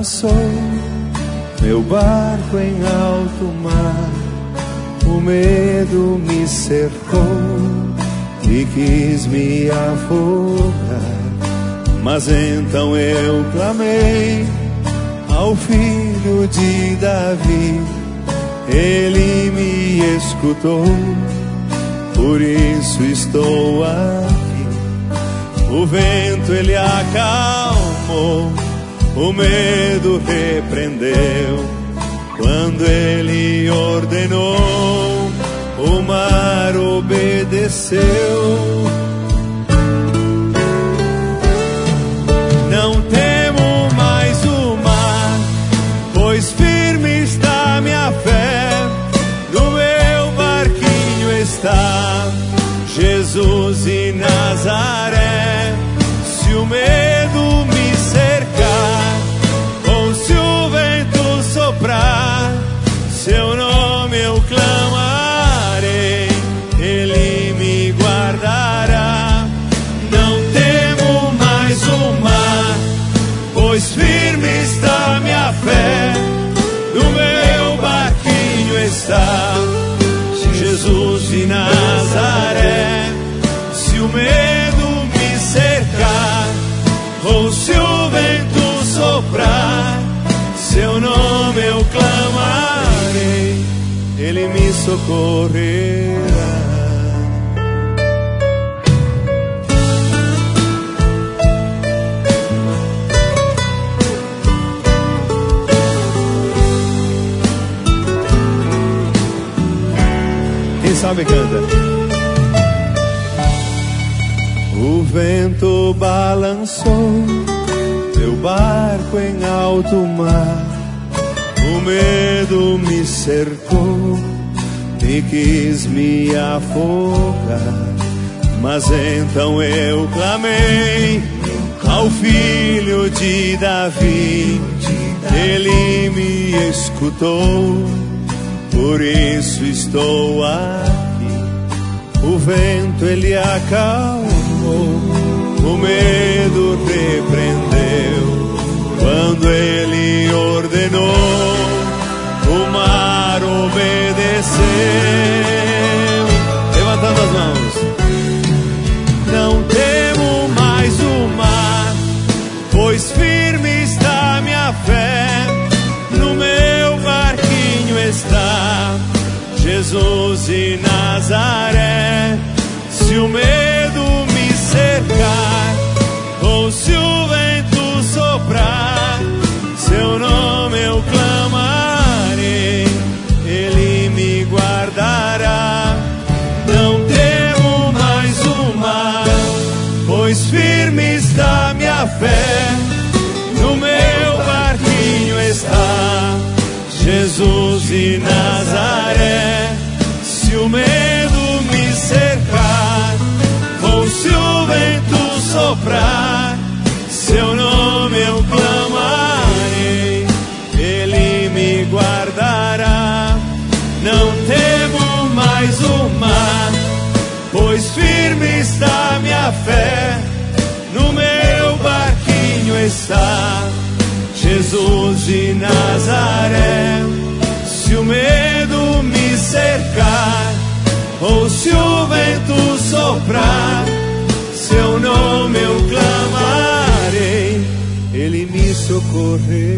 balançou meu barco em alto mar. O medo me cercou e quis me afogar. Mas então eu clamei ao Filho de Davi. Ele me escutou, por isso estou aqui. O vento ele acalmou, o medo repreendeu. Quando ele ordenou, o mar obedeceu. Não temo mais o mar, pois firme está minha fé. No meu barquinho está Jesus de Nazaré. Se o medo me cercar, ou se o vento soprar, seu nome eu clamarei, ele me guardará. Não temo mais o mar, pois firme está minha fé. No meu barquinho está Jesus de Nazaré. Se o medo me cercar, ou se o vento soprar, seu nome eu clamarei, ele me socorrerá. Quem sabe canta. O vento balançou meu barco em alto mar. O medo me cercou e quis me afogar. Mas então eu clamei ao Filho de Davi. Ele me escutou, por isso estou aqui. O vento ele acalmou, o medo repreendeu. Quando ele ordenou, o mar obedeceu. Levantando as mãos. Não temo mais o mar, pois firme está minha fé. No meu barquinho está Jesus de Nazaré. Se o medo me cercar, ou se o vento soprar, seu nome eu clamarei, ele me guardará. Não temo mais o mar, pois firme está minha fé. No meu barquinho está Jesus de Nazaré. Se o medo me cercar, ou se o vento soprar, seu nome eu clamarei, ele me guardará. Não temo mais o mar, pois firme está minha fé. No meu barquinho está Jesus de Nazaré. Se o medo me cercar, ou se o vento soprar, seu nome eu clamarei, ele me socorrerá.